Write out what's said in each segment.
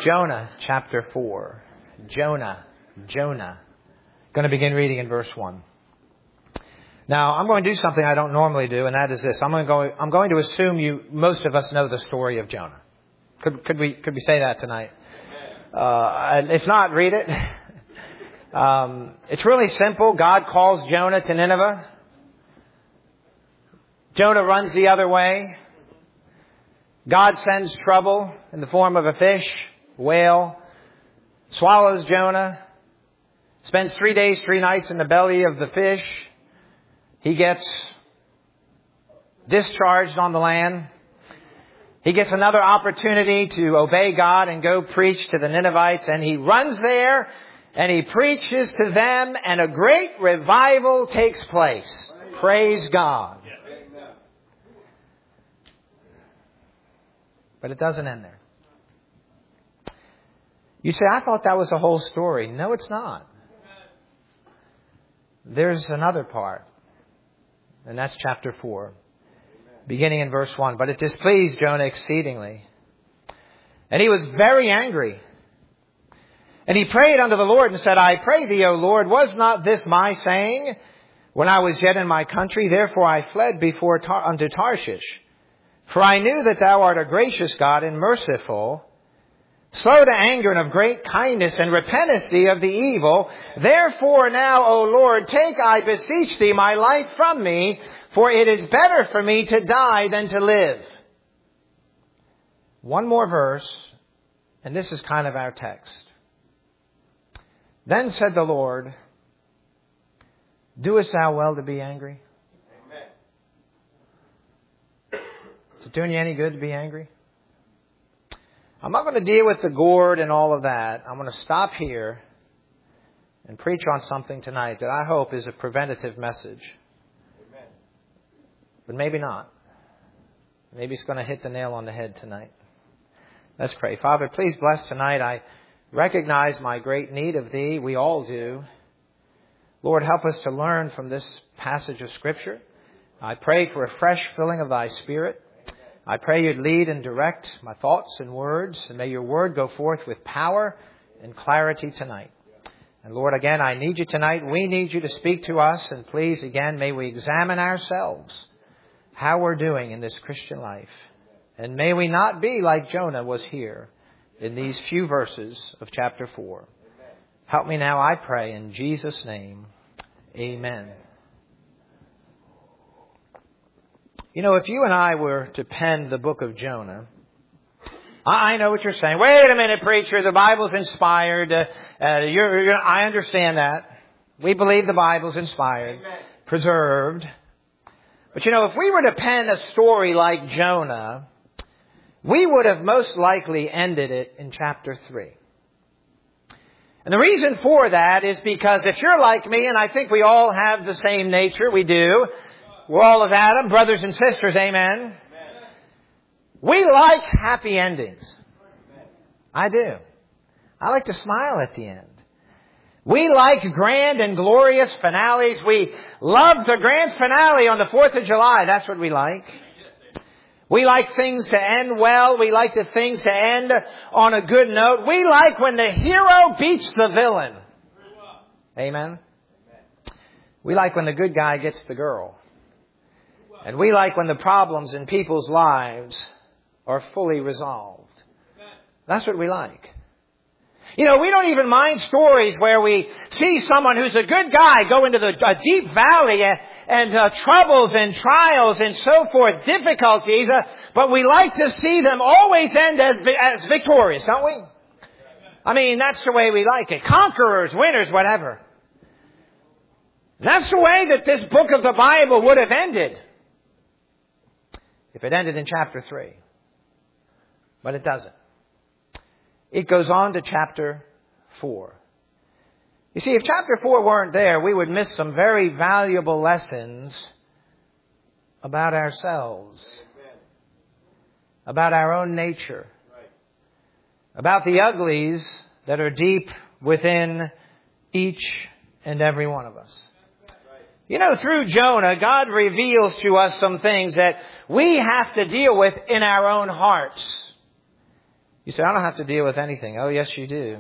Jonah chapter 4. Jonah. Going to begin reading in verse 1. Now, I'm going to do something I don't normally do, and that is this. I'm going to assume most of us know the story of Jonah. Could we say that tonight? And if not, read it. It's really simple. God calls Jonah to Nineveh. Jonah runs the other way. God sends trouble in the form of a fish, whale, swallows Jonah, spends 3 days, 3 nights in the belly of the fish. He gets discharged on the land. He gets another opportunity to obey God and go preach to the Ninevites, and he runs there and he preaches to them, and a great revival takes place. Praise God. But it doesn't end there. You say, I thought that was the whole story. No, it's not. There's another part. And that's chapter 4. Beginning in verse 1. But it displeased Jonah exceedingly. And he was very angry. And he prayed unto the Lord and said, I pray thee, O Lord, was not this my saying when I was yet in my country? Therefore I fled unto Tarshish. For I knew that thou art a gracious God and merciful, slow to anger and of great kindness, and repentest thee of the evil. Therefore now, O Lord, take, I beseech thee, my life from me, for it is better for me to die than to live. One more verse, and this is kind of our text. Then said the Lord, doest thou well to be angry? Amen. Is it doing you any good to be angry? I'm not going to deal with the gourd and all of that. I'm going to stop here and preach on something tonight that I hope is a preventative message. Amen. But maybe not. Maybe it's going to hit the nail on the head tonight. Let's pray. Father, please bless tonight. I recognize my great need of Thee. We all do. Lord, help us to learn from this passage of Scripture. I pray for a fresh filling of Thy Spirit. I pray You'd lead and direct my thoughts and words, and may Your Word go forth with power and clarity tonight. And Lord, again, I need You tonight. We need You to speak to us, and please, again, may we examine ourselves, how we're doing in this Christian life. And may we not be like Jonah was here in these few verses of chapter 4. Help me now, I pray, in Jesus' name. Amen. You know, if you and I were to pen the book of Jonah, I know what you're saying. Wait a minute, preacher, the Bible's inspired. I understand that. We believe the Bible's inspired, preserved. But you know, if we were to pen a story like Jonah, we would have most likely ended it in chapter 3. And the reason for that is because if you're like me, and I think we all have the same nature, we do. We're all of Adam, brothers and sisters, amen. We like happy endings. I do. I like to smile at the end. We like grand and glorious finales. We love the grand finale on the 4th of July. That's what we like. We like things to end well. We like the things to end on a good note. We like when the hero beats the villain. Amen. We like when the good guy gets the girl. And we like when the problems in people's lives are fully resolved. That's what we like. You know, we don't even mind stories where we see someone who's a good guy go into a deep valley and troubles and trials and so forth, difficulties, but we like to see them always end as victorious, don't we? I mean, that's the way we like it. Conquerors, winners, whatever. That's the way that this book of the Bible would have ended if it ended in chapter 3. But it doesn't. It goes on to chapter 4. You see, if chapter 4 weren't there, we would miss some very valuable lessons about ourselves, about our own nature, about the uglies that are deep within each and every one of us. You know, through Jonah, God reveals to us some things that we have to deal with in our own hearts. You say, I don't have to deal with anything. Oh, yes, you do.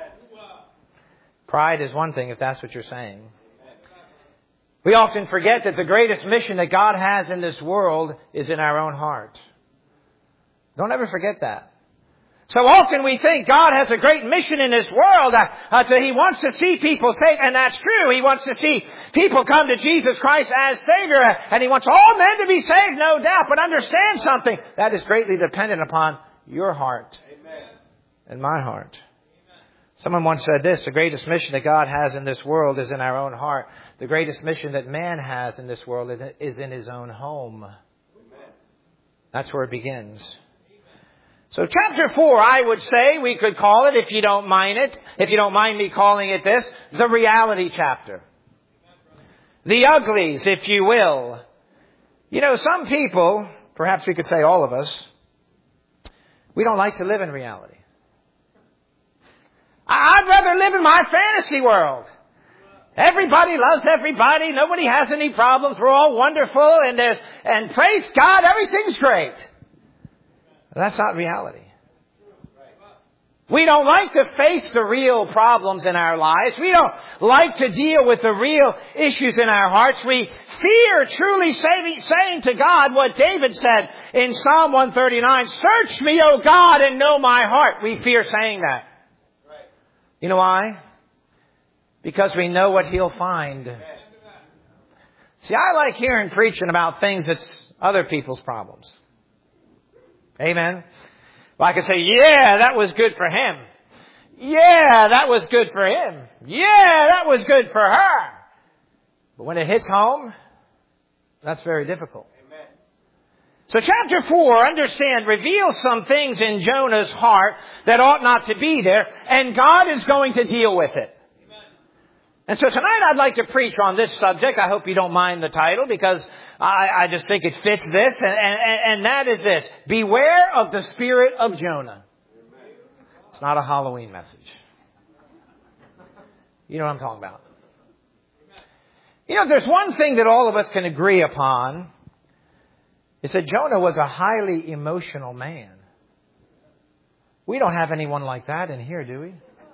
Pride is one thing if that's what you're saying. We often forget that the greatest mission that God has in this world is in our own heart. Don't ever forget that. So often we think God has a great mission in this world. He wants to see people saved, and that's true. He wants to see people come to Jesus Christ as Savior, and He wants all men to be saved, no doubt. But understand something. That is greatly dependent upon your heart. Amen. And my heart. Amen. Someone once said this, the greatest mission that God has in this world is in our own heart. The greatest mission that man has in this world is in his own home. Amen. That's where it begins. So chapter 4, I would say, we could call it, if you don't mind me calling it this, the reality chapter. The uglies, if you will. You know, some people, perhaps we could say all of us, we don't like to live in reality. I'd rather live in my fantasy world. Everybody loves everybody. Nobody has any problems. We're all wonderful. And praise God, everything's great. That's not reality. We don't like to face the real problems in our lives. We don't like to deal with the real issues in our hearts. We fear truly saying to God what David said in Psalm 139, search me, O God, and know my heart. We fear saying that. You know why? Because we know what He'll find. See, I like hearing preaching about things that's other people's problems. Amen. Well, I could say, yeah, that was good for him. Yeah, that was good for him. Yeah, that was good for her. But when it hits home, that's very difficult. Amen. So chapter 4, understand, reveals some things in Jonah's heart that ought not to be there, and God is going to deal with it. And so tonight I'd like to preach on this subject. I hope you don't mind the title, because I just think it fits this. And that is this. Beware of the spirit of Jonah. It's not a Halloween message. You know what I'm talking about. You know, there's one thing that all of us can agree upon. Is that Jonah was a highly emotional man. We don't have anyone like that in here, do we?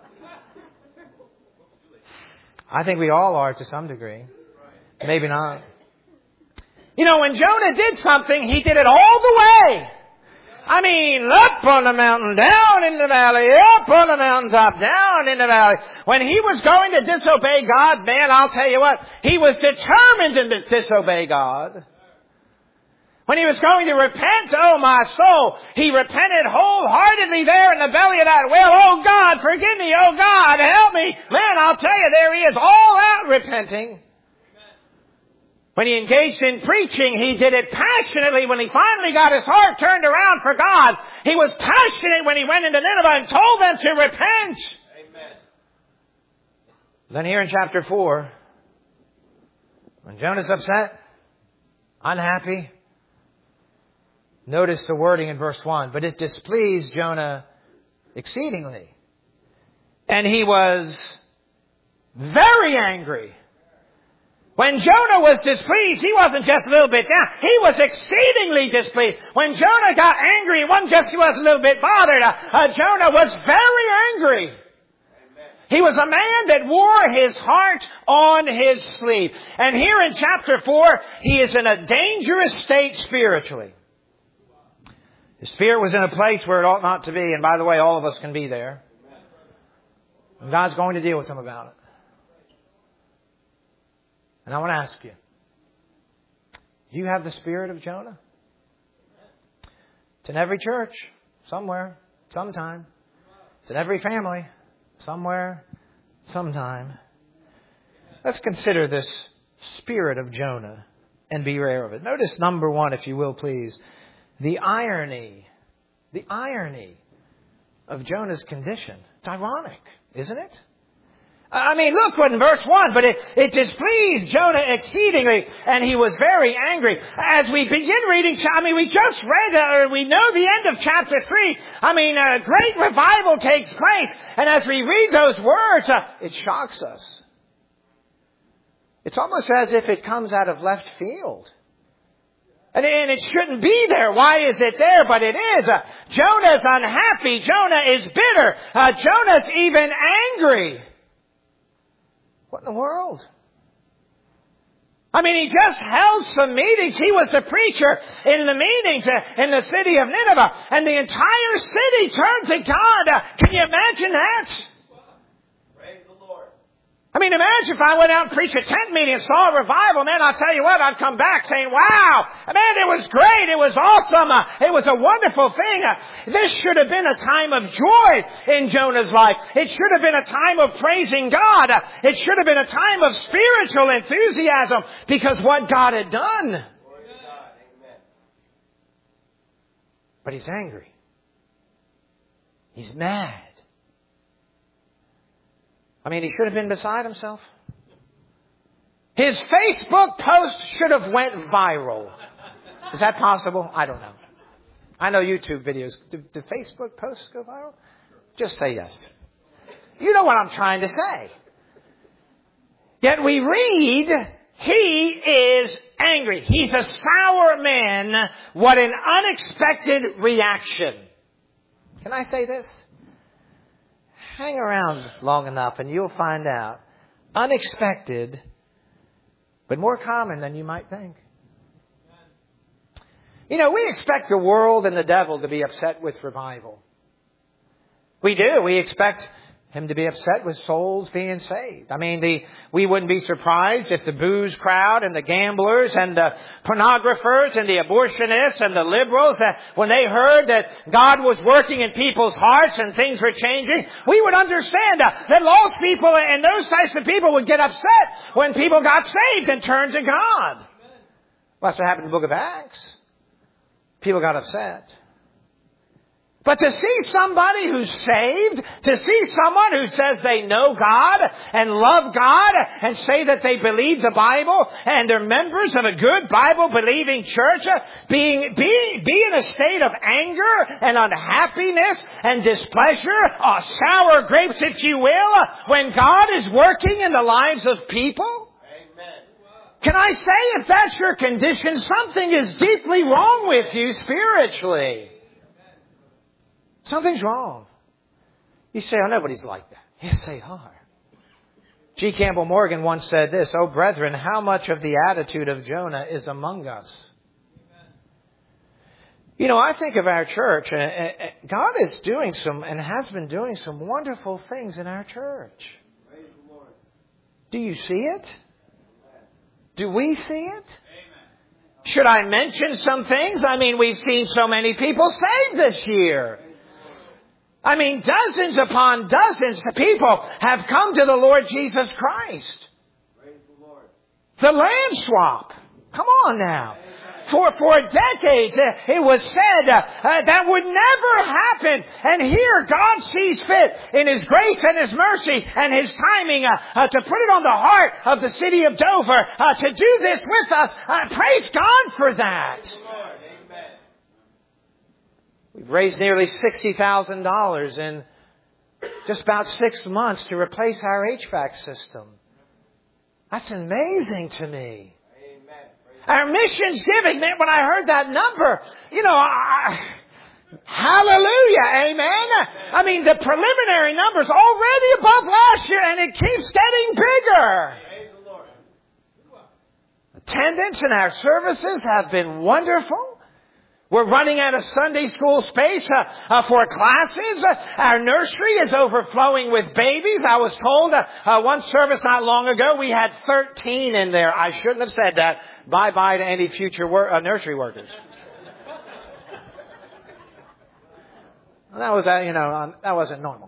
I think we all are to some degree. Maybe not. You know, when Jonah did something, he did it all the way. I mean, up on the mountain, down in the valley, up on the mountaintop, down in the valley. When he was going to disobey God, man, I'll tell you what, he was determined to disobey God. When he was going to repent, oh my soul, he repented wholeheartedly there in the belly of that whale. Oh God, forgive me. Oh God, help me. Man, I'll tell you, there he is, all out repenting. When he engaged in preaching, he did it passionately. When he finally got his heart turned around for God, he was passionate when he went into Nineveh and told them to repent. Amen. Then here in chapter 4, when Jonah's upset, unhappy, notice the wording in verse 1. But it displeased Jonah exceedingly. And he was very angry. When Jonah was displeased, he wasn't just a little bit down. He was exceedingly displeased. When Jonah got angry, it wasn't just he was a little bit bothered. Jonah was very angry. Amen. He was a man that wore his heart on his sleeve. And here in chapter 4, he is in a dangerous state spiritually. His spirit was in a place where it ought not to be. And by the way, all of us can be there. And God's going to deal with him about it. And I want to ask you, do you have the spirit of Jonah? It's in every church, somewhere, sometime. It's in every family, somewhere, sometime. Let's consider this spirit of Jonah and be aware of it. Notice number 1, if you will, please. The irony of Jonah's condition. It's ironic, isn't it? I mean, look what in verse 1, but it displeased Jonah exceedingly, and he was very angry. As we begin reading, we just read, we know the end of chapter 3. A great revival takes place, and as we read those words, it shocks us. It's almost as if it comes out of left field. And it shouldn't be there. Why is it there? But it is. Jonah's unhappy. Jonah is bitter. Jonah's even angry. What in the world? I mean, he just held some meetings. He was the preacher in the meetings in the city of Nineveh. And the entire city turned to God. Can you imagine that? Praise the Lord. I mean, imagine if I went out and preached a tent meeting and saw a revival. Man, I'll tell you what, I'd come back saying, wow, man, it was great. It was awesome. It was a wonderful thing. This should have been a time of joy in Jonah's life. It should have been a time of praising God. It should have been a time of spiritual enthusiasm because what God had done. Glory to God. Amen. But he's angry. He's mad. I mean, he should have been beside himself. His Facebook post should have went viral. Is that possible? I don't know. I know YouTube videos. Do Facebook posts go viral? Just say yes. You know what I'm trying to say. Yet we read, he is angry. He's a sour man. What an unexpected reaction. Can I say this? Hang around long enough and you'll find out. Unexpected, but more common than you might think. You know, we expect the world and the devil to be upset with revival. We do. We expect him to be upset with souls being saved. I mean, we wouldn't be surprised if the booze crowd and the gamblers and the pornographers and the abortionists and the liberals, that when they heard that God was working in people's hearts and things were changing, we would understand that lost people and those types of people would get upset when people got saved and turned to God. Well, that's what happened in the book of Acts. People got upset. But to see somebody who's saved, to see someone who says they know God and love God and say that they believe the Bible and they're members of a good Bible-believing church, be in a state of anger and unhappiness and displeasure, sour grapes, if you will, when God is working in the lives of people? Amen. Can I say if that's your condition, something is deeply wrong with you spiritually? Something's wrong. You say, oh, nobody's like that. Yes, they are. G. Campbell Morgan once said this, oh, brethren, how much of the attitude of Jonah is among us? You know, I think of our church, God is doing some and has been doing some wonderful things in our church. Do you see it? Do we see it? Should I mention some things? I mean, we've seen so many people saved this year. I mean, dozens upon dozens of people have come to the Lord Jesus Christ. Praise the Lord. The land swap. Come on now. For decades, it was said that would never happen. And here, God sees fit in His grace and His mercy and His timing to put it on the heart of the city of Dover to do this with us. Praise God for that. We've raised nearly $60,000 in just about 6 months to replace our HVAC system. That's amazing to me. Amen. Our missions giving, man, when I heard that number, you know, hallelujah, amen. I mean, the preliminary number's already above last year and it keeps getting bigger. Praise the Lord. Attendance in our services have been wonderful. We're running out of Sunday school space for classes. Our nursery is overflowing with babies. I was told one service not long ago we had 13 in there. I shouldn't have said that. Bye-bye to any future nursery workers. That was, that wasn't normal.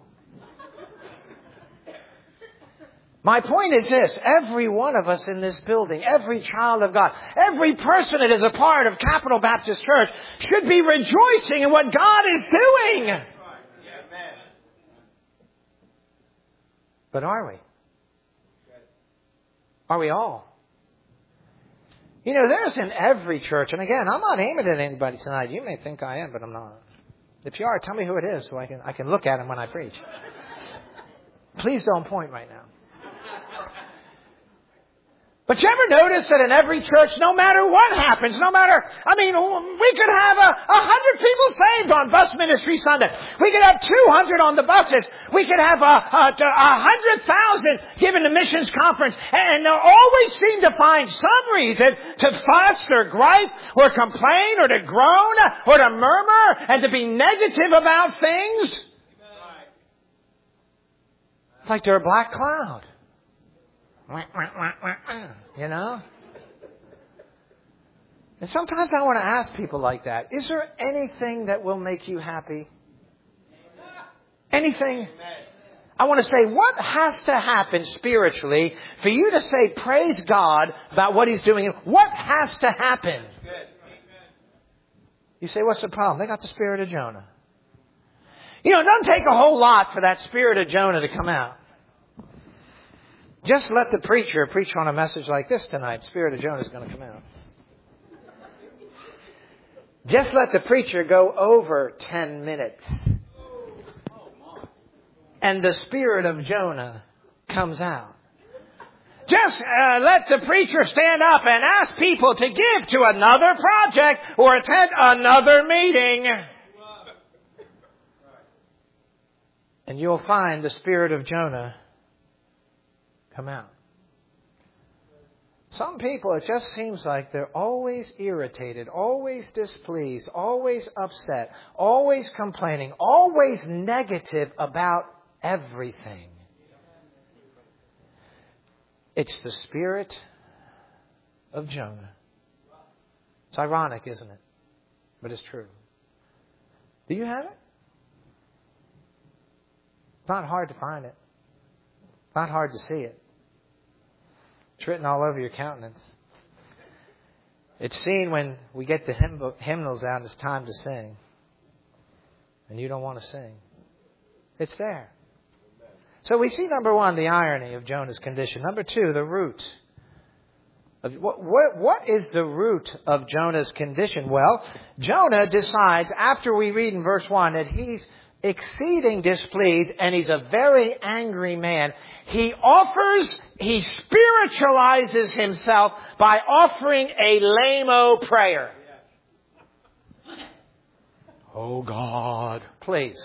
My point is this, every one of us in this building, every child of God, every person that is a part of Capital Baptist Church should be rejoicing in what God is doing. Amen. But are we? Are we all? You know, there's in every church, and again, I'm not aiming at anybody tonight. You may think I am, but I'm not. If you are, tell me who it is so I can look at him when I preach. Please don't point right now. But you ever notice that in every church, no matter what happens, we could have 100 people saved on bus ministry Sunday. We could have 200 on the buses. We could have 100,000 given the missions conference. And they'll always seem to find some reason to fuss or gripe or complain or to groan or to murmur and to be negative about things. It's like they're a black cloud. You know? And sometimes I want to ask people like that, is there anything that will make you happy? Anything? I want to say, what has to happen spiritually for you to say, praise God about what He's doing? What has to happen? You say, what's the problem? They got the spirit of Jonah. You know, it doesn't take a whole lot for that spirit of Jonah to come out. Just let the preacher preach on a message like this tonight. Spirit of Jonah is going to come out. Just let the preacher go over 10 minutes. And the spirit of Jonah comes out. Just let the preacher stand up and ask people to give to another project or attend another meeting. And you'll find the spirit of Jonah come out. Some people, it just seems like they're always irritated, always displeased, always upset, always complaining, always negative about everything. It's the spirit of Jonah. It's ironic, isn't it? But it's true. Do you have it? It's not hard to find it. It's not hard to see it. It's written all over your countenance. It's seen when we get the hymnals out and it's time to sing. And you don't want to sing. It's there. So we see, number one, the irony of Jonah's condition. Number two, the root. What is the root of Jonah's condition? Well, Jonah decides, after we read in verse 1, that he's exceeding displeased and he's a very angry man. He spiritualizes himself by offering a lame-o prayer. Oh God, please.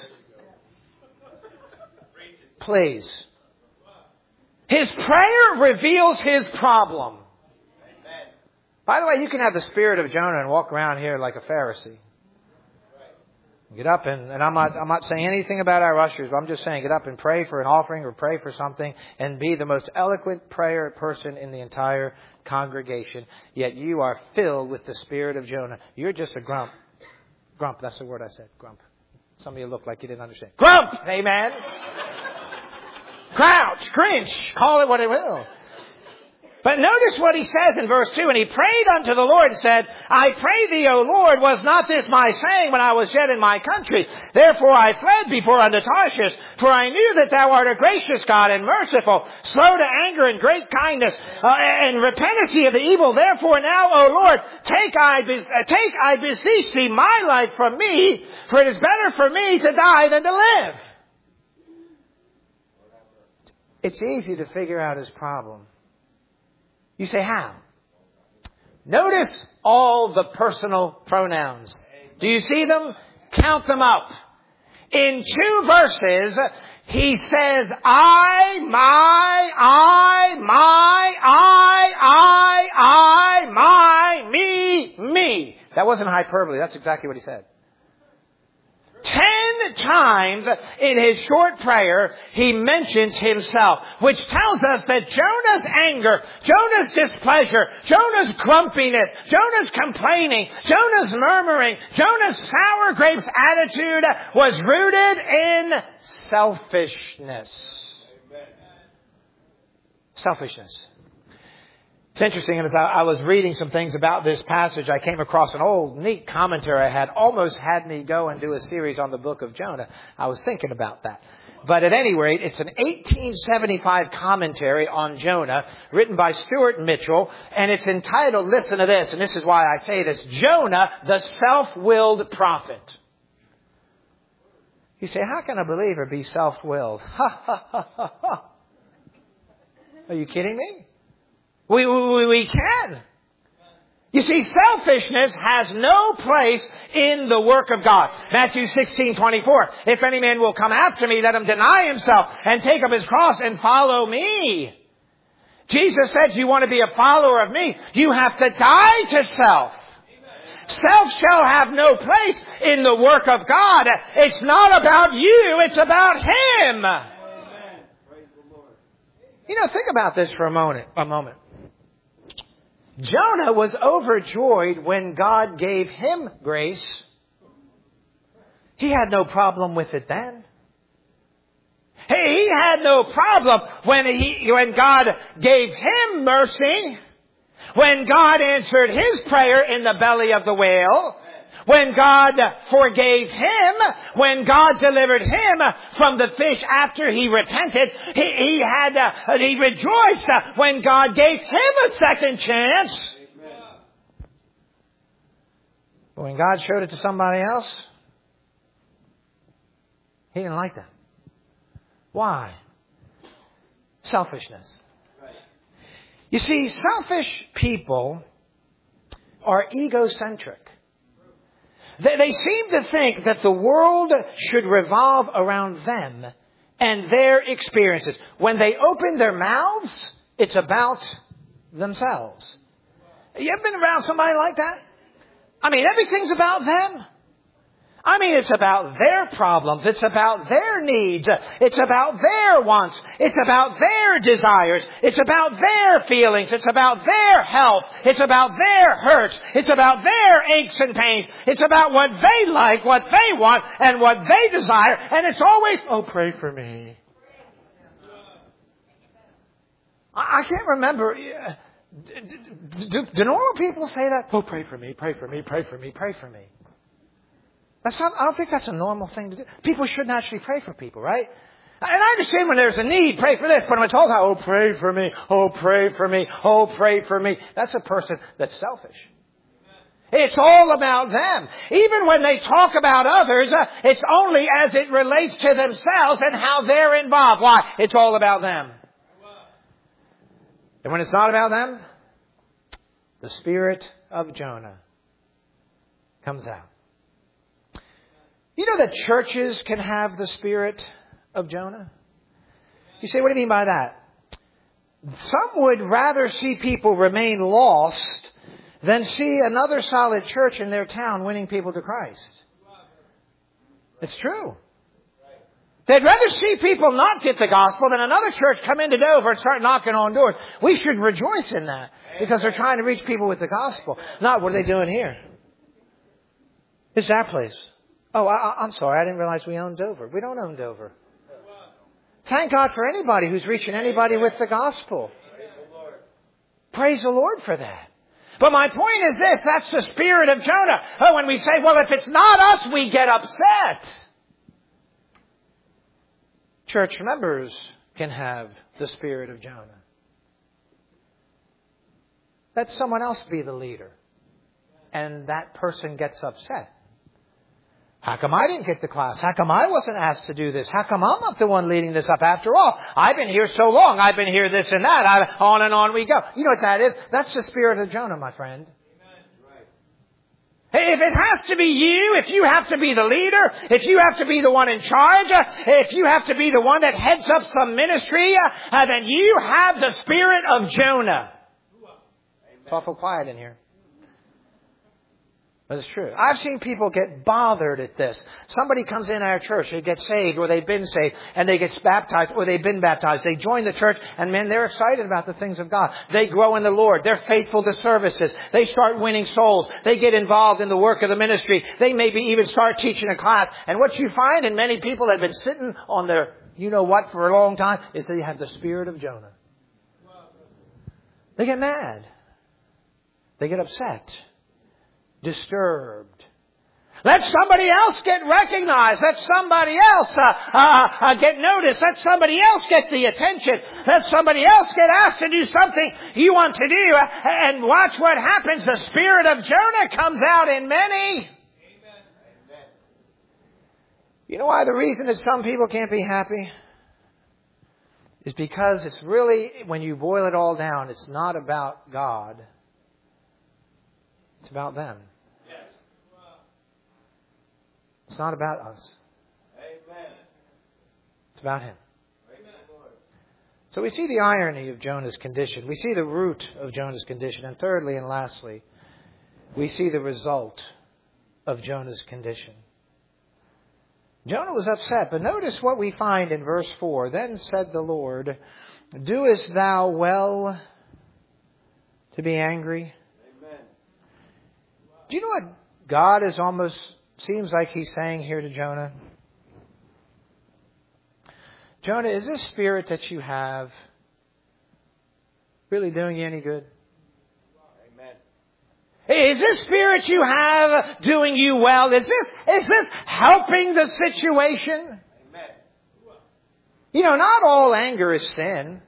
Please. His prayer reveals his problem. By the way, you can have the spirit of Jonah and walk around here like a Pharisee. Get up and I'm not saying anything about our ushers. I'm just saying get up and pray for an offering or pray for something and be the most eloquent prayer person in the entire congregation. Yet you are filled with the spirit of Jonah. You're just a grump. Grump, that's the word I said. Grump. Some of you look like you didn't understand. Grump! Amen. Crouch, cringe, call it what it will. But notice what he says in verse 2. And he prayed unto the Lord and said, I pray thee, O Lord, was not this my saying when I was yet in my country? Therefore I fled before unto Tarshish, for I knew that thou art a gracious God and merciful, slow to anger and great kindness, and repentancy of the evil. Therefore now, O Lord, take I beseech thee my life from me, for it is better for me to die than to live. It's easy to figure out his problem. You say, how? Notice all the personal pronouns. Do you see them? Count them up. In 2 verses, he says, I, my, me. That wasn't hyperbole. That's exactly what he said. 10 times in his short prayer, he mentions himself, which tells us that Jonah's anger, Jonah's displeasure, Jonah's grumpiness, Jonah's complaining, Jonah's murmuring, Jonah's sour grapes attitude was rooted in selfishness. Selfishness. It's interesting, as I was reading some things about this passage, I came across an old, neat commentary I had. Almost had me go and do a series on the book of Jonah. I was thinking about that. But at any rate, it's an 1875 commentary on Jonah, written by Stuart Mitchell, and it's entitled, listen to this, and this is why I say this, Jonah, the Self-Willed Prophet. You say, how can a believer be self-willed? Ha, ha, ha, ha, ha. Are you kidding me? We can. You see, selfishness has no place in the work of God. Matthew 16:24. If any man will come after me, let him deny himself and take up his cross and follow me. Jesus said, you want to be a follower of me, you have to die to self. Self shall have no place in the work of God. It's not about you, it's about Him. You know, think about this for a moment. Jonah was overjoyed when God gave him grace. He had no problem with it then. He had no problem when God gave him mercy, when God answered his prayer in the belly of the whale, when God forgave him, when God delivered him from the fish after he repented. He rejoiced when God gave him a second chance. But when God showed it to somebody else, he didn't like that. Why? Selfishness. You see, selfish people are egocentric. They seem to think that the world should revolve around them and their experiences. When they open their mouths, it's about themselves. You ever been around somebody like that? I mean, everything's about them. I mean, it's about their problems. It's about their needs. It's about their wants. It's about their desires. It's about their feelings. It's about their health. It's about their hurts. It's about their aches and pains. It's about what they like, what they want, and what they desire. And it's always, oh, pray for me. I can't remember. Do normal people say that? Oh, pray for me, pray for me, pray for me, pray for me. I don't think that's a normal thing to do. People shouldn't actually pray for people, right? And I understand when there's a need, pray for this. But when it's all about, oh, pray for me, oh, pray for me, oh, pray for me. That's a person that's selfish. It's all about them. Even when they talk about others, it's only as it relates to themselves and how they're involved. Why? It's all about them. And when it's not about them, the spirit of Jonah comes out. You know that churches can have the spirit of Jonah? You say, what do you mean by that? Some would rather see people remain lost than see another solid church in their town winning people to Christ. It's true. They'd rather see people not get the gospel than another church come into Dover and start knocking on doors. We should rejoice in that because they're trying to reach people with the gospel. Not what are they doing here? It's that place. Oh, I'm sorry. I didn't realize we owned Dover. We don't own Dover. Thank God for anybody who's reaching anybody with the gospel. Praise the Lord for that. But my point is this. That's the spirit of Jonah. Oh, when we say, well, if it's not us, we get upset. Church members can have the spirit of Jonah. Let someone else be the leader. And that person gets upset. How come I didn't get the class? How come I wasn't asked to do this? How come I'm not the one leading this up after all? I've been here so long. I've been here this and that. On and on we go. You know what that is? That's the spirit of Jonah, my friend. If it has to be you, if you have to be the leader, if you have to be the one in charge, if you have to be the one that heads up some ministry, then you have the spirit of Jonah. It's awful quiet in here. But it's true. I've seen people get bothered at this. Somebody comes in our church, they get saved, or they've been saved, and they get baptized, or they've been baptized. They join the church, and man, they're excited about the things of God. They grow in the Lord. They're faithful to services. They start winning souls. They get involved in the work of the ministry. They maybe even start teaching a class. And what you find in many people that have been sitting on their you-know-what for a long time is they have the spirit of Jonah. They get mad. They get upset. Disturbed. Let somebody else get recognized. Let somebody else get noticed. Let somebody else get the attention. Let somebody else get asked to do something you want to do. And watch what happens. The spirit of Jonah comes out in many. Amen. You know why the reason that some people can't be happy? is because it's really, when you boil it all down, it's not about God. It's about them. Yes. It's not about us. Amen. It's about Him. Praise the Lord. So we see the irony of Jonah's condition. We see the root of Jonah's condition. And thirdly and lastly, we see the result of Jonah's condition. Jonah was upset, but notice what we find in verse 4. Then said the Lord, doest thou well to be angry? Amen. Do you know what God is almost, seems like He's saying here to Jonah? Jonah, is this spirit that you have really doing you any good? Amen. Is this spirit you have doing you well? Is this helping the situation? Amen. You know, not all anger is sin.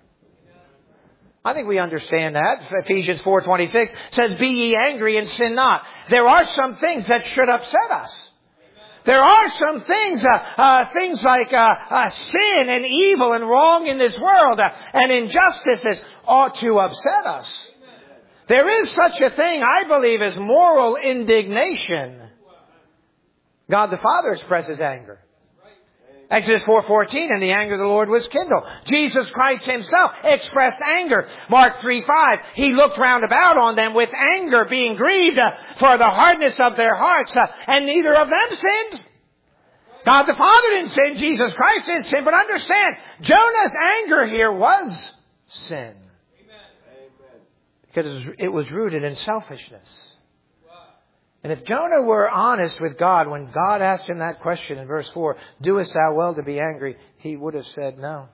I think we understand that. Ephesians 4:26 says, be ye angry and sin not. There are some things that should upset us. There are some things, things like sin and evil and wrong in this world and injustices ought to upset us. There is such a thing, I believe, as moral indignation. God the Father expresses anger. Exodus 4:14, and the anger of the Lord was kindled. Jesus Christ Himself expressed anger. Mark 3:5, He looked round about on them with anger, being grieved for the hardness of their hearts, and neither of them sinned. God the Father didn't sin, Jesus Christ didn't sin, but understand, Jonah's anger here was sin. Because it was rooted in selfishness. And if Jonah were honest with God, when God asked him that question in verse 4, doest thou well to be angry? He would have said, no,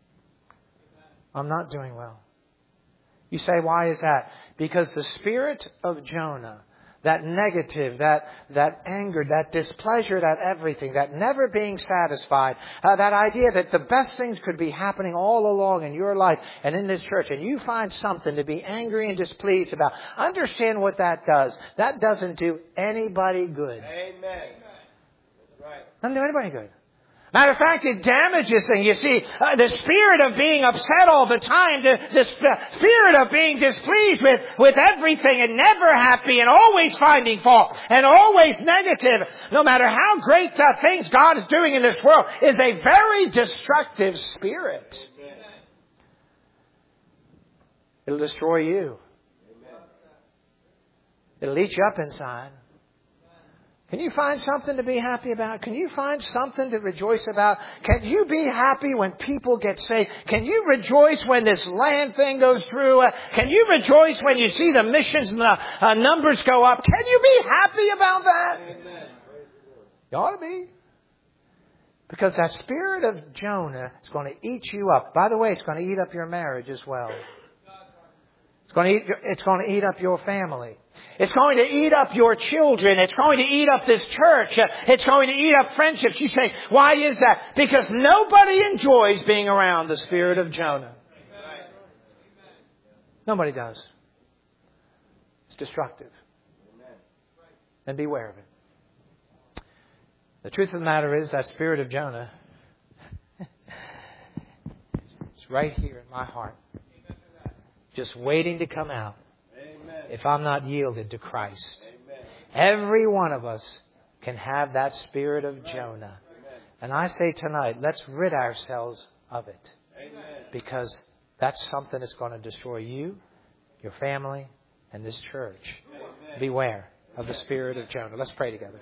I'm not doing well. You say, why is that? Because the spirit of Jonah, that negative, that anger, that displeasure, that everything, that never being satisfied, that idea that the best things could be happening all along in your life and in this church, and you find something to be angry and displeased about. Understand what that does. That doesn't do anybody good. Amen. That's right. Doesn't do anybody good. Matter of fact, it damages things. You see, the spirit of being upset all the time, the spirit of being displeased with everything and never happy and always finding fault and always negative, no matter how great things God is doing in this world, is a very destructive spirit. Amen. It'll destroy you. Amen. It'll eat you up inside. Can you find something to be happy about? Can you find something to rejoice about? Can you be happy when people get saved? Can you rejoice when this land thing goes through? Can you rejoice when you see the missions and the numbers go up? Can you be happy about that? Amen. You ought to be. Because that spirit of Jonah is going to eat you up. By the way, it's going to eat up your marriage as well. It's going to eat up your family. It's going to eat up your children. It's going to eat up this church. It's going to eat up friendships. You say, why is that? Because nobody enjoys being around the spirit of Jonah. Nobody does. It's destructive. And beware of it. The truth of the matter is that spirit of Jonah is right here in my heart. Just waiting to come out. Amen. If I'm not yielded to Christ. Amen. Every one of us can have that spirit of Jonah. Amen. And I say tonight, let's rid ourselves of it. Amen. Because that's something that's going to destroy you, your family, and this church. Amen. Beware of the spirit of Jonah. Let's pray together.